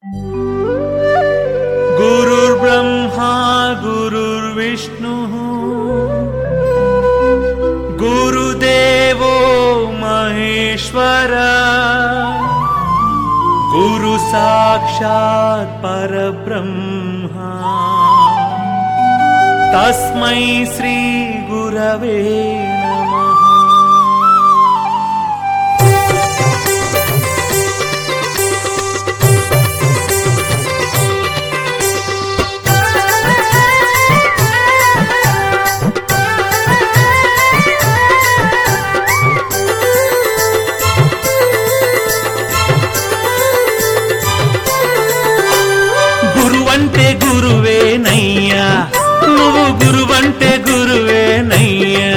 गुरुर्ब्रह्मा गुरुर्विष्णुः गुरुदेवो महेश्वरः गुरु साक्षात् परब्रह्मा तस्मै श्री गुरवे नमः। గురువంటే గురువేనయ్యా, నువ్వు గురువంటే గురువేనయ్యా.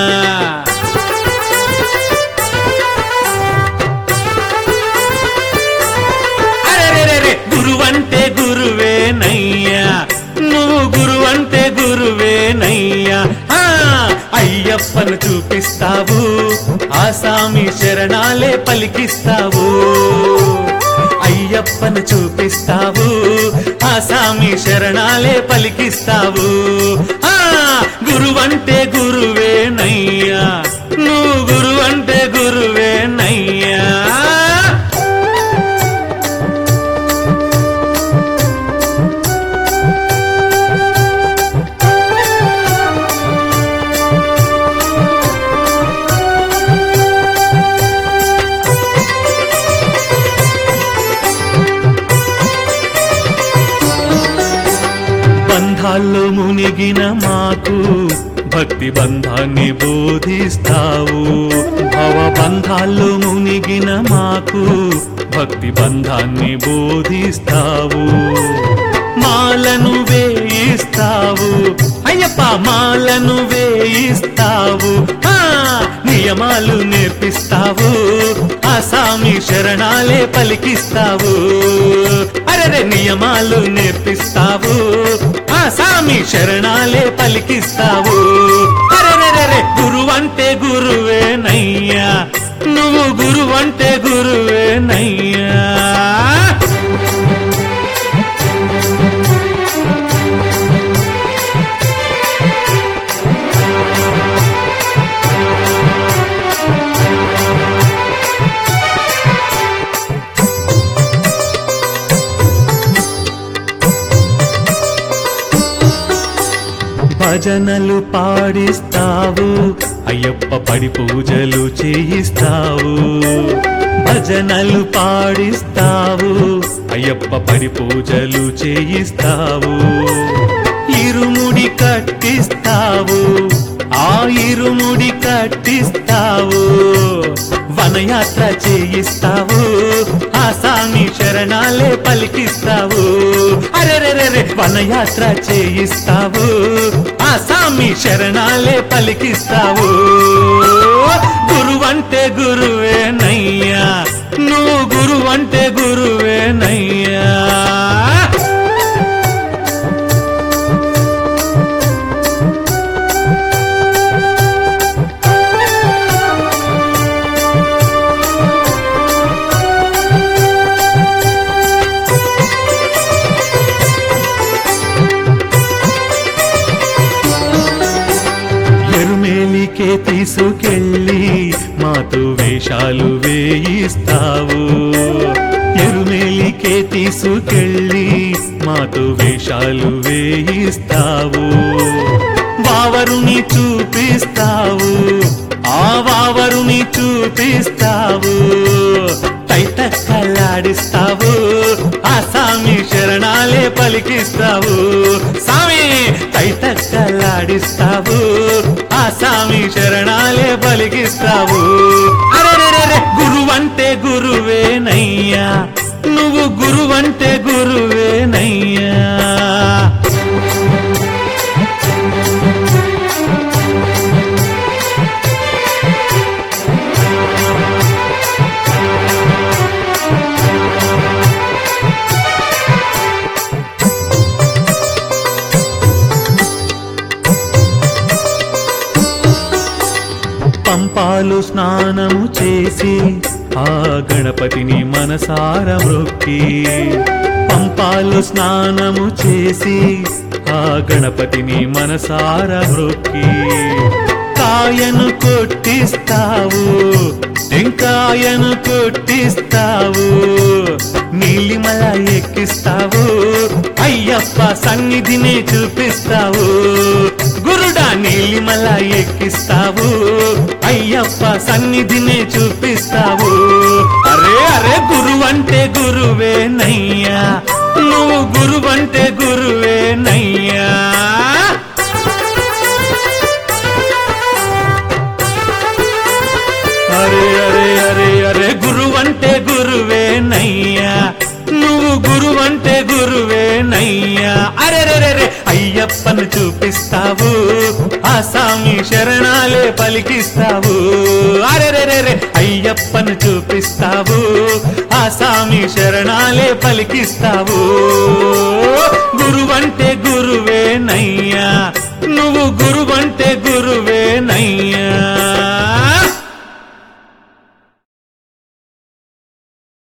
అరెరెరెరె గురువంటే గురువేనయ్యా, నువ్వు గురువంటే గురువేనయ్యా. అయ్యప్పను చూపిస్తావు, ఆసామి శరణాలే పలికిస్తావు. అయ్యప్పను చూపిస్తావు, ఆసామి శరణాలే పలికిస్తావు. గురువంటే గురువేనయ్యా, నువ్వు గురువంటే గురువేనయ్యా. బంధాల్లో మునిగిన మాకు భక్తి బంధాన్ని బోధిస్తావు. భవబంధాల్లో మునిగిన మాకు భక్తి బంధాన్ని బోధిస్తావు. మాలను వేయిస్తావు అయ్యప్ప, మాలను వేయిస్తావు. నియమాలు నేర్పిస్తావు, ఆసామి శరణాలే పలికిస్తావు. అరెరే నియమాలు నేర్పిస్తావు, ఆసామి శరణాలే పలికిస్తావు. అరెరెరెరె గురువంటే గురువేనయ్యా, నువ్వు గురువంటే గురువేనయ్యా. భజనలు పాడిస్తావు, అయ్యప్ప పడి పూజలు చేయిస్తావు. భజనలు పాడిస్తావు, అయ్యప్ప పడి పూజలు చేయిస్తావు. ఇరుముడి కట్టిస్తావు, ఆ ఇరుముడి కట్టిస్తావు. వనయాత్ర చేయిస్తావు, ఆసామి శరణాలే పలికిస్తావు. అరెరెరెరె వనయాత్ర చేయిస్తావు, ఆసామి శరణాలే పలికిస్తావు. గురువంటే గురువేనయ్యా, నువ్వు గురువంటే గురువేనయ్యా. ఎరుమేలికే తీసుకెళ్ళి మాతో వేషాలు వేయిస్తావు. ఎరుమేలికే తీసుకెళ్ళి మాతో వేషాలు వేయిస్తావు. వావరుని చూపిస్తావు, ఆ వావరుని చూపిస్తావు. తైతక్కలాడిస్తావు, ఆసామి శరణాలే పలికిస్తావు. సామి తైతక్కలాడిస్తావు, ఆసామి శరణాలే పలికిస్తావు. అరెరెరెరె గురువంటే గురువేనయ్యా, నువ్వు గురువంటే గురువేనయ్యా. పంపాలు స్నానము చేసి ఆ గణపతిని మనసార మొక్కి పాలు స్నానము చేసి ఆ గణపతిని మనసారా మొక్కి కాయను కొట్టిస్తావు టెంకాయను కొట్టిస్తావు నీలిమల ఎక్కిస్తావు అయ్యప్ప సన్నిధిని చూపిస్తావు గురుడా నీలిమల ఎక్కిస్తావు అయ్యప్ప సన్నిధిని చూపిస్తావు అరే అరే గురువంటే గురువే నయ్యా నువ్వు గురువంటే గురువే నయ్యా అరే అరే అరే అరే గురువంటే గురువే నయ్యా నువ్వు గురువంటే గురువే నయ్యా అరే రే రే అయ్యప్పను చూపిస్తావు ఆ స్వామి శరణాలే పలికిస్తావు అరే రే రే అయ్యప్పను చూపిస్తావు ఆ స్వామి శరణాలే పలికిస్తావు గురువంటే గురువే నయ్యా నువ్వు గురువంటే